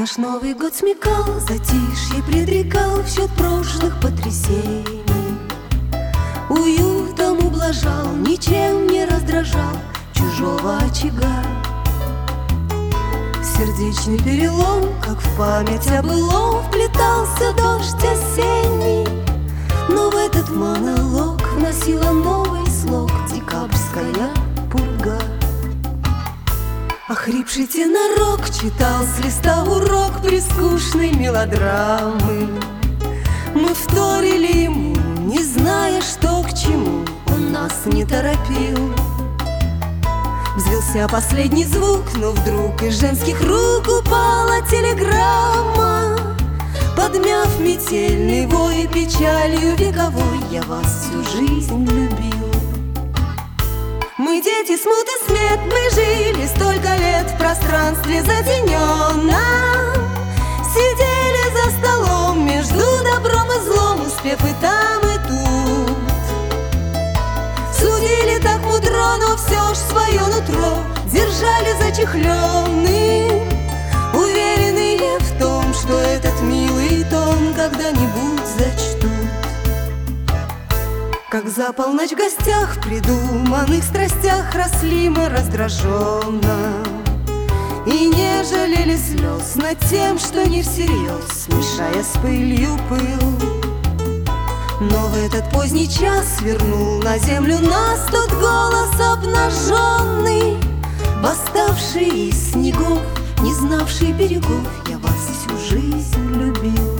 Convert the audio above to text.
Наш Новый год смекал, затишье предрекал в счет прошлых потрясений. Уютом ублажал, ничем не раздражал чужого очага. Сердечный перелом, как в память о былом, вплетался дождь осенний. Но в этот монолог вносила новый слог декабрьская пурга. Охрипший тенорок читал с листа урок прискучной мелодрамы. Мы вторили ему, не зная, что к чему, он нас не торопил. Взвился последний звук, но вдруг из женских рук упала телеграмма. Подмяв метельный вой печалью вековой, я вас всю жизнь любил. Мы дети смут и смет, мы жили столько лет в пространстве затененном. Сидели за столом между добром и злом, успев и там, и тут. Судили так мудро, но все ж свое нутро держали зачехленным, уверенные в том, что этот милый тон когда-нибудь зачтут. Как за полночь в гостях, в придуманных страстях росли мы раздраженно и не жалели слез над тем, что не всерьез, смешая с пылью пыл. Но в этот поздний час вернул на землю нас тот голос обнаженный, восставший из снегов, не знавший берегов. Я вас всю жизнь любил.